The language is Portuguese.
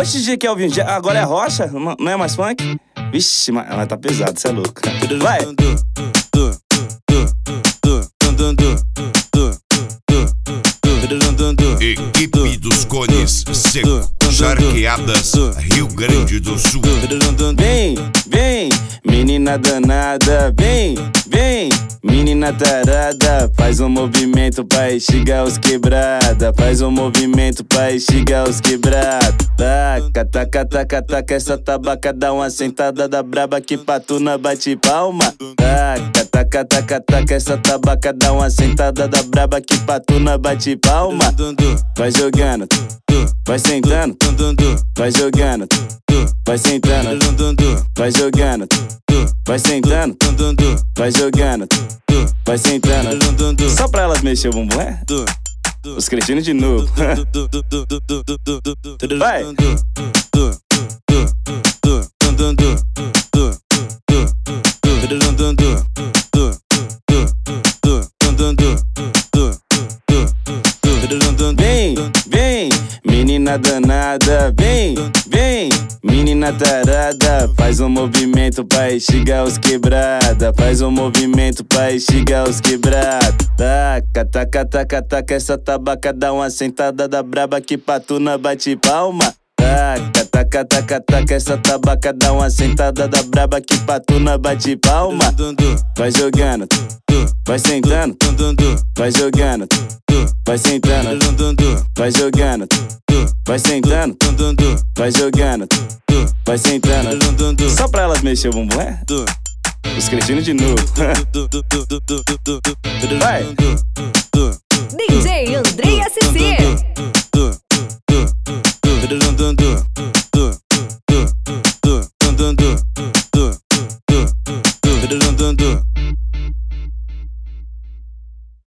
Oxe, DJ Kelvin, agora é rocha? Não é mais funk? Vixe, mas tá pesado, cê é louco. Vai! Equipe dos Cones Seco, Charqueadas, Rio Grande do Sul. Vem, vem, menina danada, vem, vem, menina tarada. Faz um movimento pra instigar os quebrada. Faz um movimento pra instigar os quebrada. Taca, taca, taca, taca, essa tabaca dá uma sentada da braba que patuna bate palma. Taca, taca, taca, taca, essa tabaca dá uma sentada da braba que patuna bate palma. Vai jogando, vai sentando, vai jogando, vai sentando, vai jogando, vai sentando, vai jogando, vai sentando. Só pra elas mexer o bumbum, é? Os cretinos de novo. Vai! Vem, vem, menina danada, vem, vem, menina tarada. Faz um movimento pra instigar os quebrada. Faz um movimento pra instigar os quebrada. Taca, taca, taca, taca, essa tabaca dá uma sentada da braba que patuna bate palma. Taca, taca, taca, taca, essa tabaca dá uma sentada da braba que patuna bate palma. Vai jogando, vai sentando, vai jogando, vai sentando, vai jogando, vai sentando, vai jogando, vai sentando. Só pra elas mexer o bumbum, é? Os cretinos de novo. Vai! DJ Andrei SC.